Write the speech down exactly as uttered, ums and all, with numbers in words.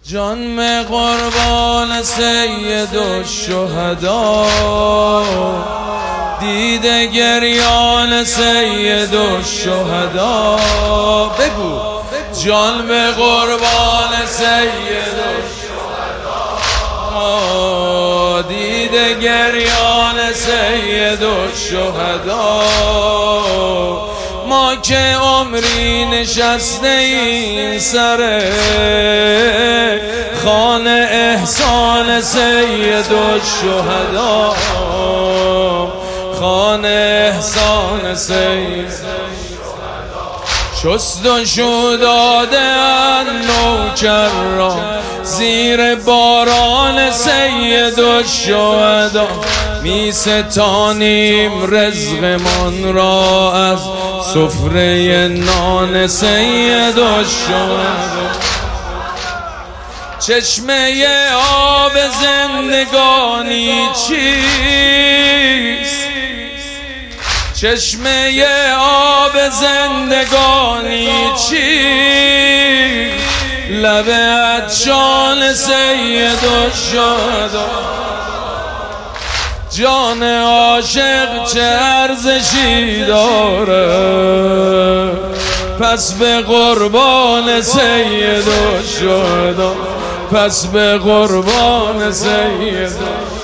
جان قربان سید الشهدا، دیده گریان سید الشهدا. بگو جان به قربان سید الشهدا، دیده گریان سید الشهدا. ما که عمری نشسته این سر خانه احسان سید الشهدا، خانه احسان سید شست و شو داده ان نوکر را زیر باران سید الشهدا. می ستانیم رزقمان را از سفره نان سید الشهدا. چشمه آب زندگانی چیست؟ چشمه آب زندگانی چیست؟ لب عطشان سید الشهدا. جان عاشق چه ارزشی داره، پس به قربان سید الشهدا، پس به قربان سید